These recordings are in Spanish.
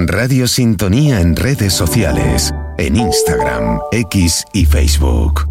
Radio Sintonía en redes sociales, en Instagram, X y Facebook.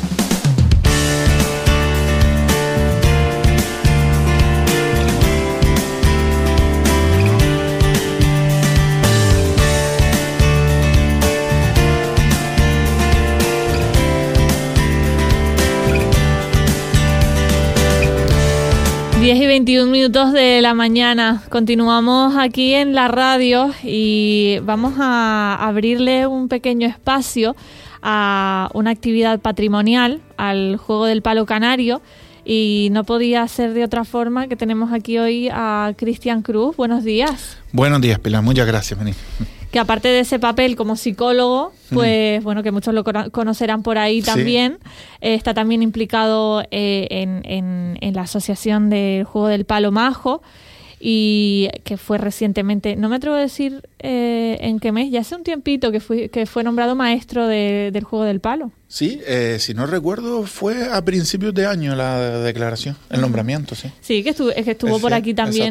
Diez y 21 minutos de la mañana. Continuamos aquí en la radio y vamos a abrirle un pequeño espacio a una actividad patrimonial, al Juego del Palo Canario. Y no podía ser de otra forma que tenemos aquí hoy a Cristian Cruz. Buenos días. Buenos días, Pilar. Muchas gracias, Meni. Que aparte de ese papel como psicólogo, pues bueno, que muchos lo conocerán por ahí también, sí. Está también implicado en la asociación del Juego del Palo Majo, y que fue recientemente, no me atrevo a decir en qué mes, ya hace un tiempito que fue nombrado maestro del Juego del Palo. Sí, si no recuerdo, fue a principios de año la declaración, el nombramiento, sí. Sí, que estuvo por aquí también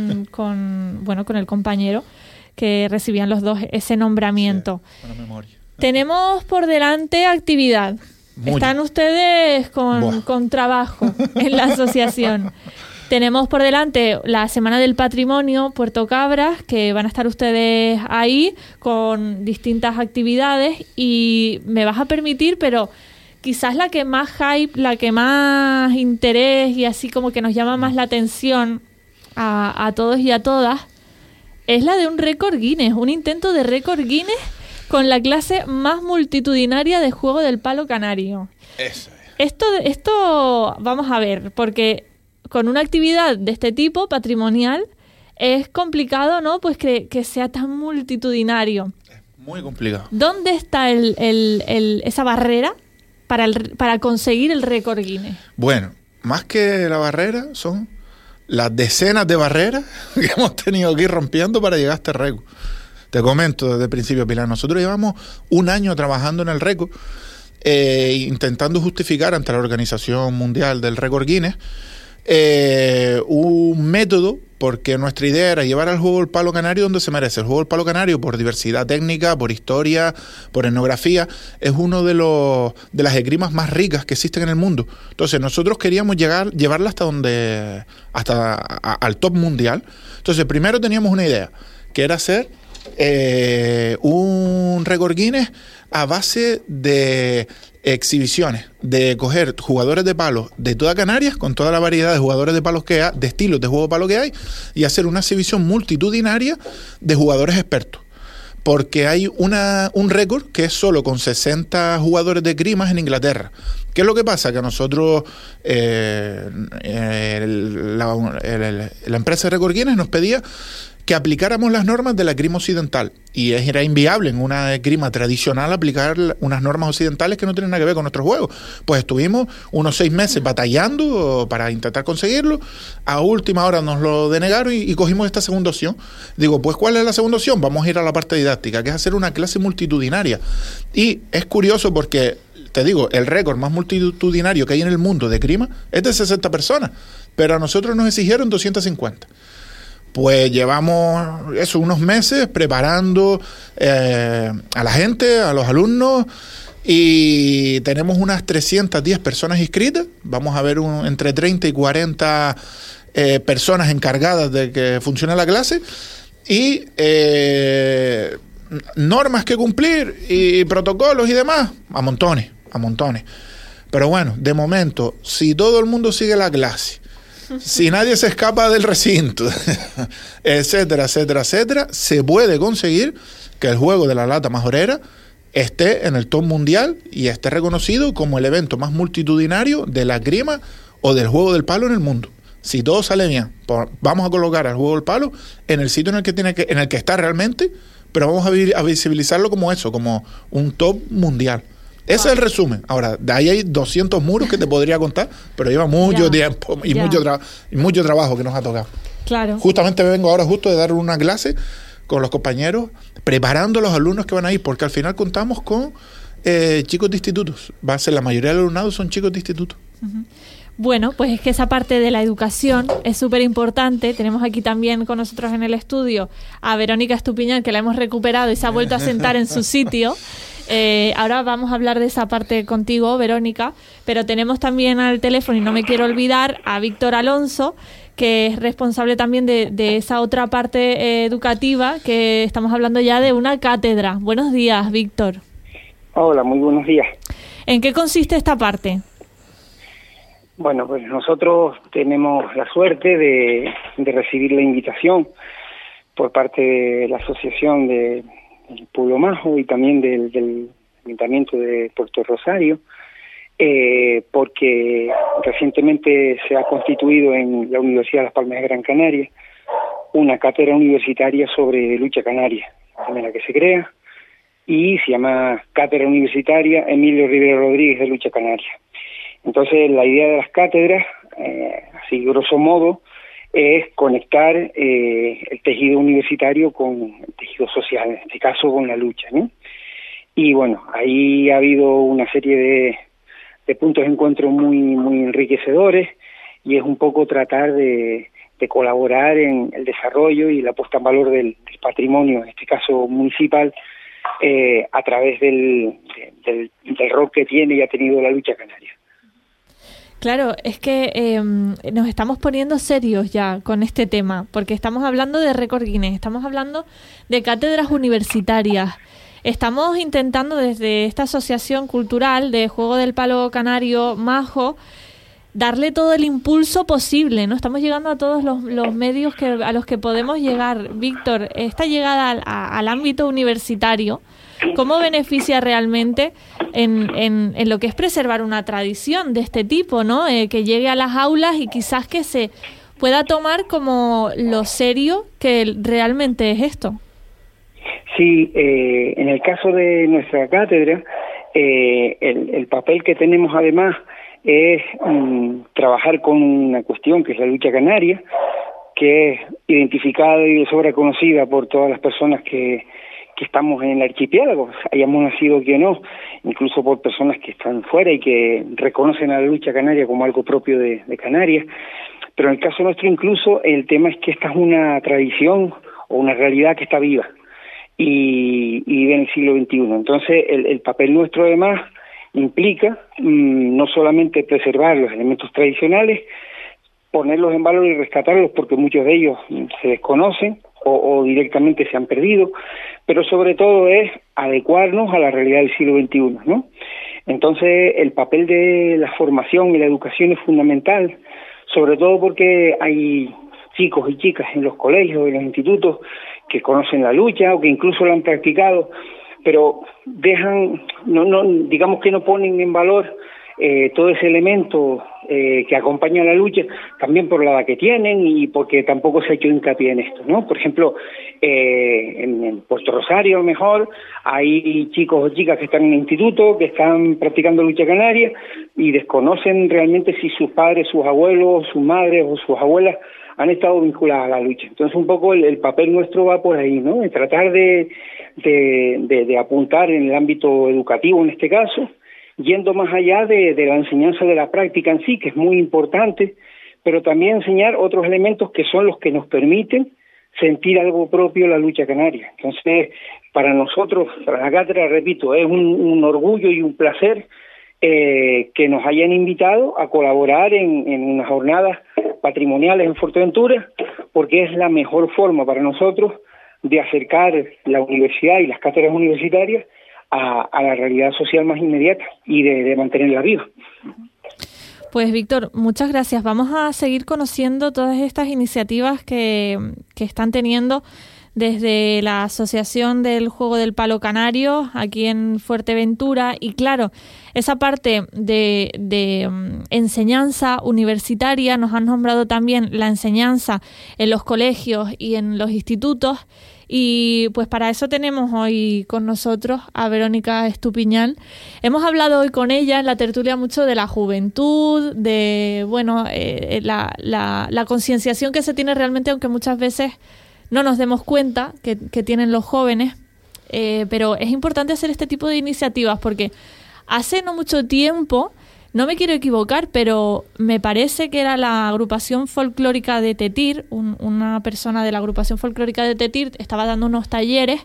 con el compañero, que recibían los dos ese nombramiento. Sí, buena memoria. Tenemos por delante actividad. Están ustedes con trabajo en la asociación. Tenemos por delante la Semana del Patrimonio Puerto Cabras, que van a estar ustedes ahí con distintas actividades, y me vas a permitir, pero quizás la que más hype, la que más interés y así como que nos llama más la atención a todos y a todas, es la de un récord Guinness, un intento de récord Guinness con la clase más multitudinaria de Juego del Palo Canario. Eso es. Esto vamos a ver, porque con una actividad de este tipo, patrimonial, es complicado, ¿no? Pues que sea tan multitudinario. Es muy complicado. ¿Dónde está esa barrera para conseguir el récord Guinness? Bueno, más que la barrera son las decenas de barreras que hemos tenido que ir rompiendo para llegar a este récord. Te comento desde el principio, Pilar. Nosotros llevamos un año trabajando en el récord, intentando justificar ante la Organización Mundial del Récord Guinness un método, porque nuestra idea era llevar al Juego del Palo Canario donde se merece. El Juego del Palo Canario, por diversidad técnica, por historia, por etnografía, es uno de las esgrimas más ricas que existen en el mundo. Entonces nosotros queríamos llevarla al top mundial. Entonces primero teníamos una idea, que era hacer un récord Guinness a base de exhibiciones, de coger jugadores de palos de toda Canarias, con toda la variedad de jugadores de palos que hay, de estilos de juego de palo que hay, y hacer una exhibición multitudinaria de jugadores expertos. Porque hay un récord que es solo con 60 jugadores de esgrimas en Inglaterra. ¿Qué es lo que pasa? Que nosotros, la empresa de Récord Guinness nos pedía que aplicáramos las normas de la esgrima occidental, y era inviable en una esgrima tradicional aplicar unas normas occidentales que no tienen nada que ver con nuestro juego. Pues estuvimos unos 6 meses batallando para intentar conseguirlo. A última hora nos lo denegaron y cogimos esta segunda opción. Digo, pues ¿cuál es la segunda opción? Vamos a ir a la parte didáctica, que es hacer una clase multitudinaria. Y es curioso porque, te digo, el récord más multitudinario que hay en el mundo de esgrima es de 60 personas, pero a nosotros nos exigieron 250. Pues llevamos unos meses preparando a la gente, a los alumnos, y tenemos unas 310 personas inscritas. Vamos a ver entre 30 y 40 personas encargadas de que funcione la clase, y normas que cumplir y protocolos y demás, a montones. Pero bueno, de momento, si todo el mundo sigue la clase, si nadie se escapa del recinto, etcétera, se puede conseguir que el juego de la lata majorera esté en el top mundial y esté reconocido como el evento más multitudinario de la esgrima o del juego del palo en el mundo. Si todo sale bien, vamos a colocar al juego del palo en el sitio en el que está realmente, pero vamos a visibilizarlo como eso, como un top mundial. Ese es el resumen. Ahora, de ahí hay 200 muros que te podría contar, pero lleva mucho tiempo y mucho trabajo que nos ha tocado. Claro. Justamente vengo ahora de dar una clase con los compañeros, preparando a los alumnos que van a ir, porque al final contamos con chicos de institutos. Va a ser la mayoría del alumnado son chicos de institutos. Uh-huh. Bueno, pues es que esa parte de la educación es súper importante. Tenemos aquí también con nosotros en el estudio a Verónica Estupiñán, que la hemos recuperado y se ha vuelto a sentar en su sitio. Ahora vamos a hablar de esa parte contigo, Verónica, pero tenemos también al teléfono, y no me quiero olvidar, a Víctor Alonso, que es responsable también de esa otra parte educativa, que estamos hablando ya de una cátedra. Buenos días, Víctor. Hola, muy buenos días. ¿En qué consiste esta parte? Bueno, pues nosotros tenemos la suerte de recibir la invitación por parte de la Asociación de Pueblo Majo y también del Ayuntamiento de Puerto Rosario, porque recientemente se ha constituido en la Universidad de Las Palmas de Gran Canaria una cátedra universitaria sobre lucha canaria, la primera que se crea, y se llama Cátedra Universitaria Emilio Rivera Rodríguez de Lucha Canaria. Entonces, la idea de las cátedras, así grosso modo, es conectar el tejido universitario con el tejido social, en este caso con la lucha, ¿no? Y bueno, ahí ha habido una serie de puntos de encuentro muy enriquecedores, y es un poco tratar de colaborar en el desarrollo y la puesta en valor del patrimonio, en este caso municipal, a través del rol que tiene y ha tenido la lucha canaria. Claro, es que nos estamos poniendo serios ya con este tema, porque estamos hablando de récord Guinness, estamos hablando de cátedras universitarias. Estamos intentando desde esta asociación cultural de Juego del Palo Canario Majo darle todo el impulso posible, ¿no? Estamos llegando a todos los medios a los que podemos llegar. Víctor, esta llegada al ámbito universitario, ¿cómo beneficia realmente en lo que es preservar una tradición de este tipo, ¿no? Que llegue a las aulas y quizás que se pueda tomar como lo serio que realmente es esto. Sí, en el caso de nuestra cátedra, el papel que tenemos además es trabajar con una cuestión que es la lucha canaria, que es identificada y de sobra conocida por todas las personas que estamos en el archipiélago, hayamos nacido que no, incluso por personas que están fuera y que reconocen a la lucha canaria como algo propio de Canarias. Pero en el caso nuestro incluso el tema es que esta es una tradición o una realidad que está viva y vive en el siglo XXI. Entonces el papel nuestro además implica no solamente preservar los elementos tradicionales, ponerlos en valor y rescatarlos, porque muchos de ellos se desconocen o directamente se han perdido, pero sobre todo es adecuarnos a la realidad del siglo XXI, ¿no? Entonces el papel de la formación y la educación es fundamental, sobre todo porque hay chicos y chicas en los colegios, en los institutos, que conocen la lucha o que incluso la han practicado, pero digamos que no ponen en valor todo ese elemento que acompaña a la lucha, también por la edad que tienen y porque tampoco se ha hecho hincapié en esto, ¿no? Por ejemplo, en Puerto Rosario, a lo mejor, hay chicos o chicas que están en el instituto, que están practicando lucha canaria y desconocen realmente si sus padres, sus abuelos, sus madres o sus abuelas han estado vinculadas a la lucha. Entonces, un poco el papel nuestro va por ahí, ¿no? En tratar de apuntar en el ámbito educativo, en este caso, yendo más allá de la enseñanza de la práctica en sí, que es muy importante, pero también enseñar otros elementos que son los que nos permiten sentir algo propio de la lucha canaria. Entonces, para nosotros, para la cátedra, repito, es un orgullo y un placer que nos hayan invitado a colaborar en unas jornadas patrimoniales en Fuerteventura, porque es la mejor forma para nosotros de acercar la universidad y las cátedras universitarias a la realidad social más inmediata y de mantenerla viva. Pues Víctor, muchas gracias. Vamos a seguir conociendo todas estas iniciativas que están teniendo desde la Asociación del Juego del Palo Canario aquí en Fuerteventura, y claro, esa parte de enseñanza universitaria, nos han nombrado también la enseñanza en los colegios y en los institutos, y pues para eso tenemos hoy con nosotros a Verónica Estupiñán. Hemos hablado hoy con ella en la tertulia mucho de la juventud, de la concienciación que se tiene realmente, aunque muchas veces no nos demos cuenta que tienen los jóvenes, pero es importante hacer este tipo de iniciativas porque hace no mucho tiempo no me quiero equivocar, pero me parece que era la agrupación folclórica de Tetir, una persona de la agrupación folclórica de Tetir estaba dando unos talleres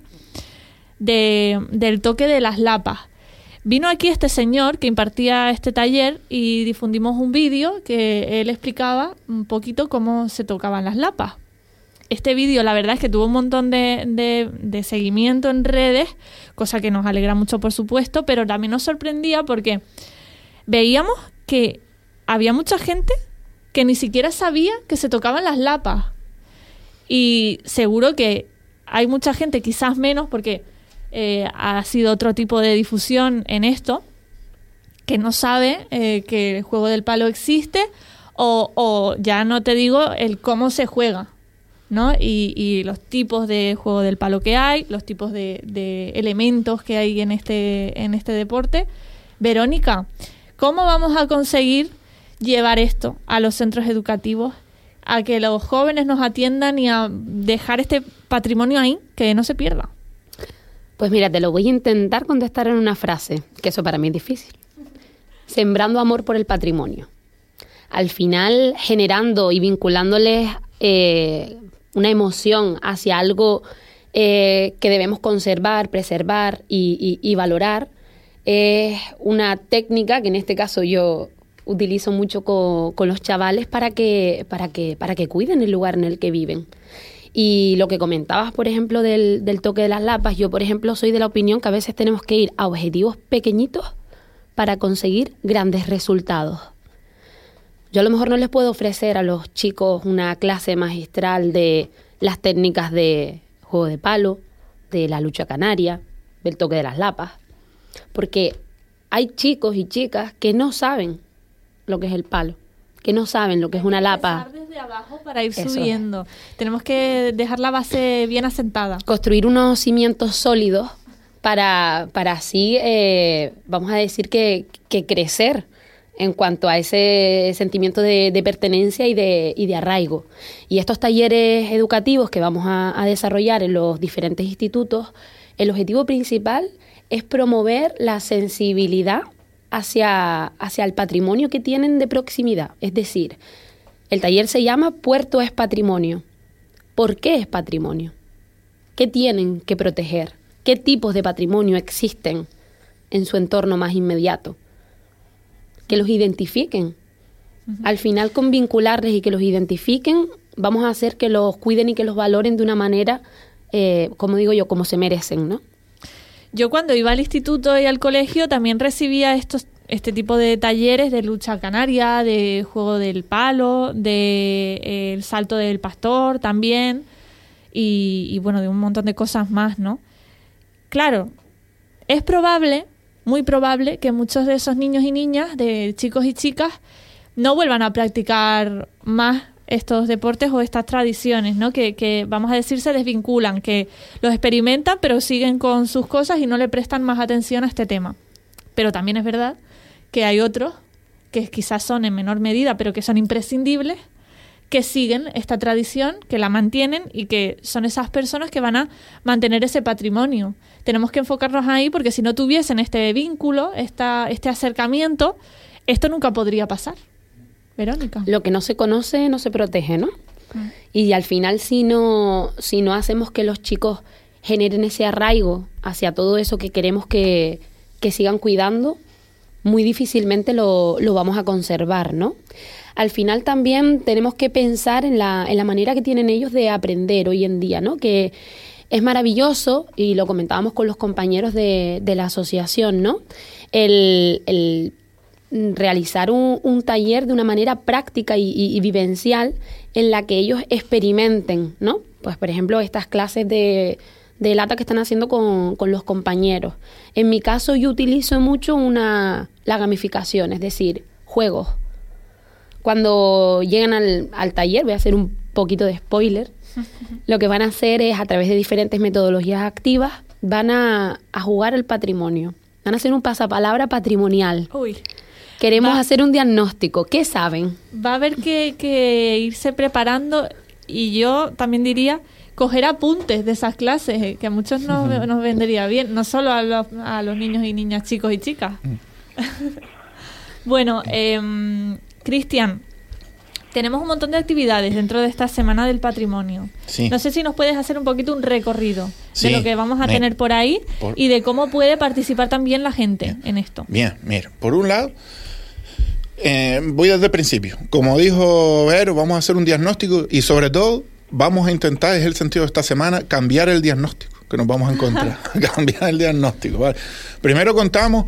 del toque de las lapas. Vino aquí este señor que impartía este taller y difundimos un vídeo que él explicaba un poquito cómo se tocaban las lapas. Este vídeo, la verdad es que tuvo un montón de seguimiento en redes, cosa que nos alegra mucho, por supuesto, pero también nos sorprendía porque veíamos que había mucha gente que ni siquiera sabía que se tocaban las lapas. Y seguro que hay mucha gente, quizás menos, porque ha sido otro tipo de difusión en esto, que no sabe que el juego del palo existe, o ya no te digo el cómo se juega, ¿no? Y los tipos de juego del palo que hay, los tipos de elementos que hay en este deporte. Verónica, ¿cómo vamos a conseguir llevar esto a los centros educativos, a que los jóvenes nos atiendan y a dejar este patrimonio ahí, que no se pierda? Pues mira, te lo voy a intentar contestar en una frase, que eso para mí es difícil. Sembrando amor por el patrimonio. Al final, generando y vinculándoles una emoción hacia algo que debemos conservar, preservar y valorar, es una técnica que en este caso yo utilizo mucho con los chavales para que cuiden el lugar en el que viven. Y lo que comentabas, por ejemplo, del toque de las lapas, yo, por ejemplo, soy de la opinión que a veces tenemos que ir a objetivos pequeñitos para conseguir grandes resultados. Yo a lo mejor no les puedo ofrecer a los chicos una clase magistral de las técnicas de juego de palo, de la lucha canaria, del toque de las lapas, porque hay chicos y chicas que no saben lo que es el palo, que no saben lo que es una lapa. Empezar desde abajo para ir subiendo. Tenemos que dejar la base bien asentada. Construir unos cimientos sólidos para así, vamos a decir que crecer en cuanto a ese sentimiento de pertenencia y de arraigo. Y estos talleres educativos que vamos a desarrollar en los diferentes institutos, el objetivo principal es promover la sensibilidad hacia el patrimonio que tienen de proximidad. Es decir, el taller se llama Puerto es Patrimonio. ¿Por qué es patrimonio? ¿Qué tienen que proteger? ¿Qué tipos de patrimonio existen en su entorno más inmediato? Que los identifiquen. Uh-huh. Al final, con vincularles y que los identifiquen, vamos a hacer que los cuiden y que los valoren de una manera, como digo yo, como se merecen, ¿no? Yo cuando iba al instituto y al colegio también recibía este tipo de talleres de lucha canaria, de juego del palo, de el salto del pastor también, y bueno, de un montón de cosas más, ¿no? Claro, es probable, muy probable, que muchos de esos niños y niñas, de chicos y chicas, no vuelvan a practicar más estos deportes o estas tradiciones, ¿no? Que vamos a decir se desvinculan, que los experimentan pero siguen con sus cosas y no le prestan más atención a este tema. Pero también es verdad que hay otros que quizás son en menor medida pero que son imprescindibles, que siguen esta tradición, que la mantienen y que son esas personas que van a mantener ese patrimonio. Tenemos que enfocarnos ahí porque si no tuviesen este vínculo, este acercamiento, esto nunca podría pasar. Verónica. Lo que no se conoce no se protege, ¿no? Y al final si no hacemos que los chicos generen ese arraigo hacia todo eso que queremos que sigan cuidando, muy difícilmente lo vamos a conservar, ¿no? Al final también tenemos que pensar en la manera que tienen ellos de aprender hoy en día, ¿no? Que es maravilloso, y lo comentábamos con los compañeros de la asociación, ¿no? El realizar un taller de una manera práctica y vivencial en la que ellos experimenten, ¿no? Pues, por ejemplo, estas clases de lata que están haciendo con los compañeros. En mi caso, yo utilizo mucho la gamificación, es decir, juegos. Cuando llegan al taller, voy a hacer un poquito de spoiler, lo que van a hacer es, a través de diferentes metodologías activas, van a jugar al patrimonio. Van a hacer un pasapalabra patrimonial. Uy. Queremos hacer un diagnóstico. ¿Qué saben? Va a haber que irse preparando, y yo también diría coger apuntes de esas clases, que a muchos nos vendría bien, no solo a los niños y niñas, chicos y chicas. Bueno, Cristian, tenemos un montón de actividades dentro de esta Semana del Patrimonio. Sí. No sé si nos puedes hacer un poquito un recorrido de lo que vamos a tener por ahí y de cómo puede participar también la gente en esto. Bien, mira, por un lado, voy desde el principio. Como dijo Vero, vamos a hacer un diagnóstico y sobre todo vamos a intentar, es el sentido de esta semana, cambiar el diagnóstico que nos vamos a encontrar. Cambiar el diagnóstico, ¿vale? Primero contamos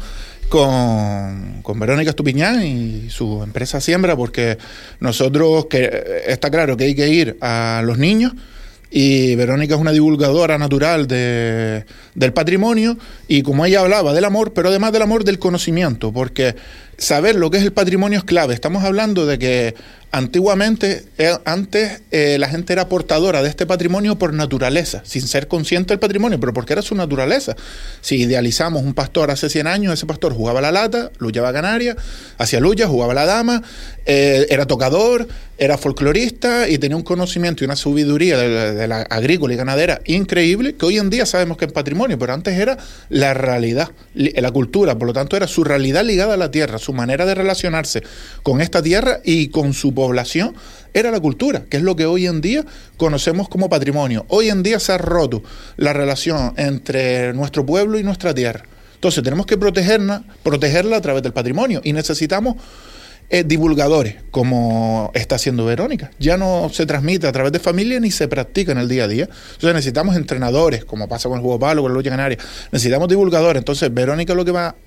con Verónica Estupiñán y su empresa Siembra, porque nosotros, está claro que hay que ir a los niños, y Verónica es una divulgadora natural del patrimonio, y como ella hablaba del amor, pero además del amor, del conocimiento, porque saber lo que es el patrimonio es clave. Estamos hablando de que antiguamente, antes la gente era portadora de este patrimonio por naturaleza, sin ser consciente del patrimonio, pero porque era su naturaleza. Si idealizamos un pastor hace 100 años, ese pastor jugaba la lata, luchaba a Canarias, hacía lucha, jugaba la dama, era tocador, era folclorista y tenía un conocimiento y una sabiduría de la agrícola y ganadera increíble, que hoy en día sabemos que es patrimonio, pero antes era la realidad, la cultura, por lo tanto era su realidad ligada a la tierra, su manera de relacionarse con esta tierra y con su población era la cultura, que es lo que hoy en día conocemos como patrimonio. Hoy en día se ha roto la relación entre nuestro pueblo y nuestra tierra. Entonces tenemos que protegerla a través del patrimonio y necesitamos divulgadores, como está haciendo Verónica. Ya no se transmite a través de familia ni se practica en el día a día. Entonces necesitamos entrenadores, como pasa con el juego palo, con la lucha canaria. Necesitamos divulgadores. Entonces Verónica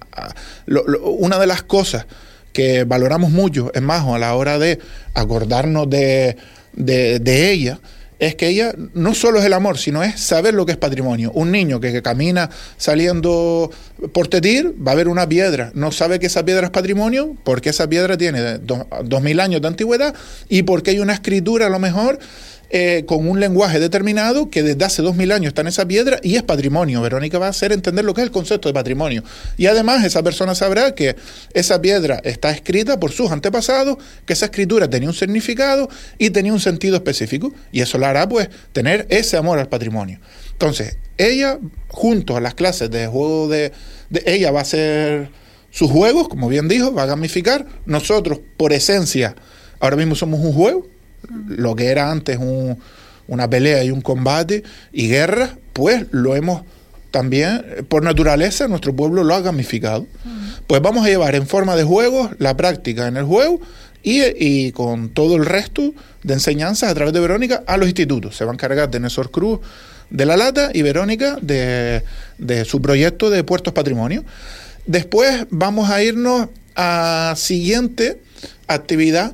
una de las cosas que valoramos mucho en Majo a la hora de acordarnos de ella, es que ella no solo es el amor, sino es saber lo que es patrimonio. Un niño que camina saliendo por Tetir va a ver una piedra, no sabe que esa piedra es patrimonio porque esa piedra tiene 2000 años de antigüedad y porque hay una escritura a lo mejor con un lenguaje determinado que desde hace 2000 años está en esa piedra y es patrimonio. Verónica va a hacer entender lo que es el concepto de patrimonio. Y además esa persona sabrá que esa piedra está escrita por sus antepasados, que esa escritura tenía un significado y tenía un sentido específico. Y eso la hará pues tener ese amor al patrimonio. Entonces, ella, junto a las clases de juego ella va a hacer sus juegos, como bien dijo, va a gamificar. Nosotros, por esencia, ahora mismo somos un juego. Lo que era antes una pelea y un combate y guerra, pues lo hemos también, por naturaleza, nuestro pueblo lo ha gamificado. Pues vamos a llevar en forma de juegos la práctica en el juego y con todo el resto de enseñanzas a través de Verónica a los institutos. Se va a encargar de Néstor Cruz de la lata y Verónica de su proyecto de Puertos Patrimonio. Después vamos a irnos a siguiente actividad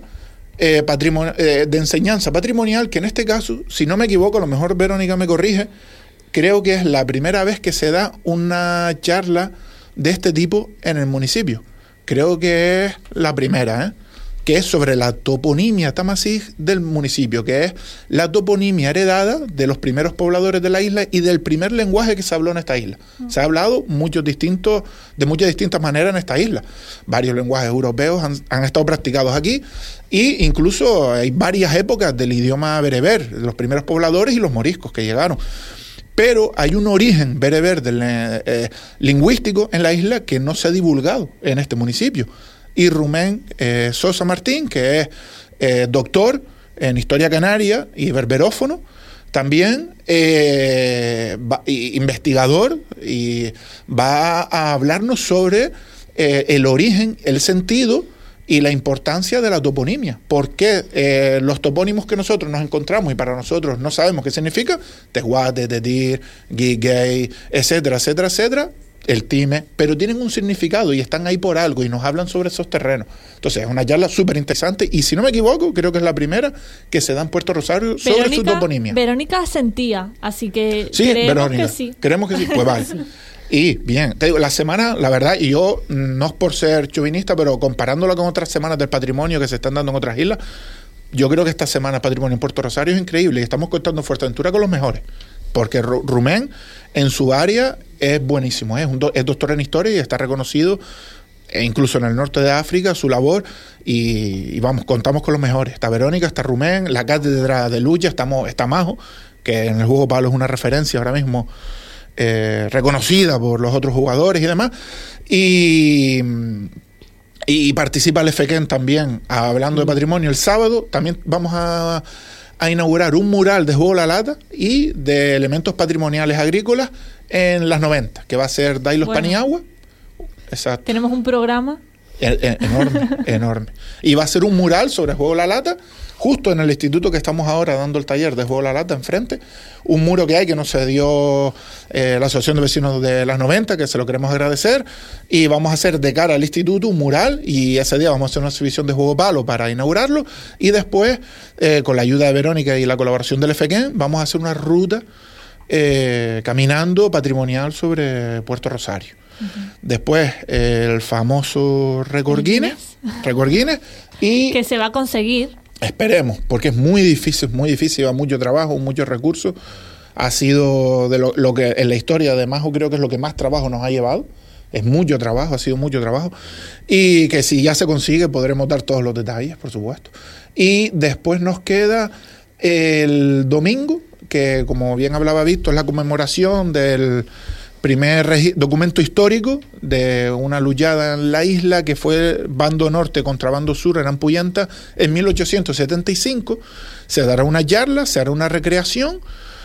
de enseñanza patrimonial, que en este caso, si no me equivoco, a lo mejor Verónica me corrige, creo que es la primera vez que se da una charla de este tipo en el municipio. Creo que es la primera, que es sobre la toponimia tamasig del municipio, que es la toponimia heredada de los primeros pobladores de la isla y del primer lenguaje que se habló en esta isla. Se ha hablado de muchas distintas maneras en esta isla. Varios lenguajes europeos han estado practicados aquí y incluso hay varias épocas del idioma bereber, de los primeros pobladores y los moriscos que llegaron. Pero hay un origen bereber lingüístico en la isla que no se ha divulgado en este municipio. Y Rumén Sosa Martín, que es doctor en Historia Canaria y berberófono, también investigador, y va a hablarnos sobre el origen, el sentido y la importancia de la toponimia. ¿Por qué los topónimos que nosotros nos encontramos y para nosotros no sabemos qué significa? Tehuate, Tetir, Guiguey, etcétera, etcétera, etcétera, el time, pero tienen un significado y están ahí por algo y nos hablan sobre esos terrenos. Entonces es una charla súper interesante y si no me equivoco, creo que es la primera que se da en Puerto Rosario sobre su toponimia. Verónica asentía, así que sí, creemos Verónica, que sí. Creemos que sí, pues vale. Y bien, te digo, la semana, la verdad, y yo no es por ser chauvinista, pero comparándola con otras semanas del patrimonio que se están dando en otras islas, yo creo que esta semana patrimonio en Puerto Rosario es increíble y estamos contando en Fuerteventura con los mejores. Porque Rumén en su área es buenísimo, es doctor en historia y está reconocido incluso en el norte de África su labor y vamos, contamos con los mejores. Está Verónica, está Rumén, la cátedra de lucha, está Majo, que en el juego palo es una referencia ahora mismo reconocida por los otros jugadores y demás. Y Y participa el FEQEN también, hablando de patrimonio. El sábado también vamos a inaugurar un mural de juego la lata y de elementos patrimoniales agrícolas en las 90, que va a ser Dailos Paniagua. Exacto. Tenemos un programa enorme. Y va a ser un mural sobre juego la lata, justo en el instituto que estamos ahora dando el taller de juego la lata enfrente. Un muro que hay que nos cedió la Asociación de Vecinos de las 90, que se lo queremos agradecer. Y vamos a hacer de cara al instituto un mural, y ese día vamos a hacer una exhibición de juego palo para inaugurarlo. Y después, con la ayuda de Verónica y la colaboración del FEQEN, vamos a hacer una ruta caminando patrimonial sobre Puerto Rosario. Después el famoso récord Guinness, y que se va a conseguir. Esperemos, porque es muy difícil, va mucho trabajo, muchos recursos. Ha sido de lo que en la historia de Majo creo que es lo que más trabajo nos ha llevado. Es mucho trabajo, ha sido mucho trabajo. Y que si ya se consigue podremos dar todos los detalles, por supuesto. Y después nos queda el domingo, que como bien hablaba Víctor, es la conmemoración del primer documento histórico de una luchada en la isla, que fue bando norte contra bando sur en Ampuyanta en 1875. Se dará una charla, se hará una recreación,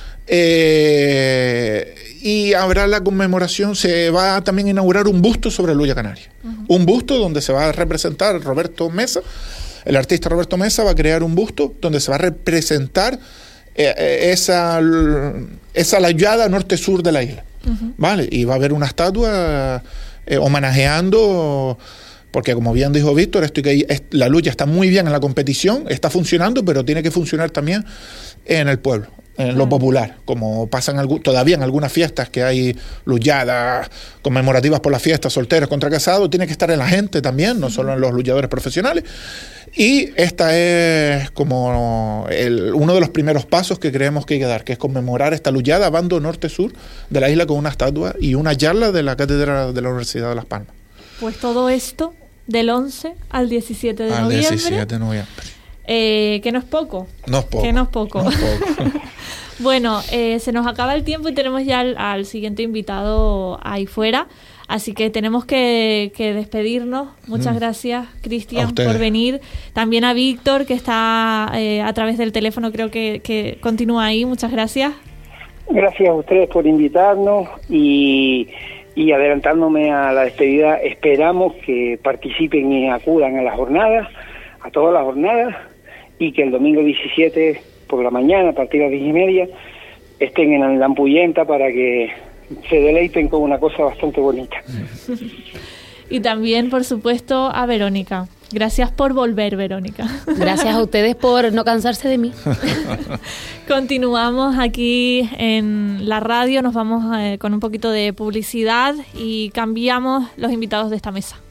y habrá la conmemoración. Se va también a inaugurar un busto sobre Luya Canaria. Un busto donde se va a representar Roberto Mesa. El artista Roberto Mesa va a crear un busto donde se va a representar esa layada norte-sur de la isla. ¿Vale? Y va a haber una estatua homenajeando, porque como bien dijo Víctor, la lucha está muy bien en la competición, está funcionando, pero tiene que funcionar también en el pueblo, en lo popular, como pasan todavía en algunas fiestas que hay luchadas conmemorativas por las fiestas, solteros contra casados, tiene que estar en la gente también, no solo en los luchadores profesionales. Y esta es como uno de los primeros pasos que creemos que hay que dar, que es conmemorar esta luchada bando norte-sur de la isla con una estatua y una charla de la cátedra de la Universidad de Las Palmas. Pues todo esto del 11 al 17 de noviembre. 17 de noviembre. Que no es poco. No es poco. Que no es poco. No es poco. Bueno, se nos acaba el tiempo y tenemos ya al siguiente invitado ahí fuera. Así que tenemos que despedirnos. Muchas gracias, Cristian, por venir. También a Víctor, que está a través del teléfono, creo que continúa ahí. Muchas gracias. Gracias a ustedes por invitarnos y adelantándome a la despedida, esperamos que participen y acudan a las jornadas, a todas las jornadas, y que el domingo 17 por la mañana, a partir de las 10:30, estén en la Ampuyenta para que se deleiten con una cosa bastante bonita. Y también, por supuesto, a Verónica. Gracias por volver, Verónica. Gracias a ustedes por no cansarse de mí. Continuamos aquí en la radio, nos vamos con un poquito de publicidad y cambiamos los invitados de esta mesa.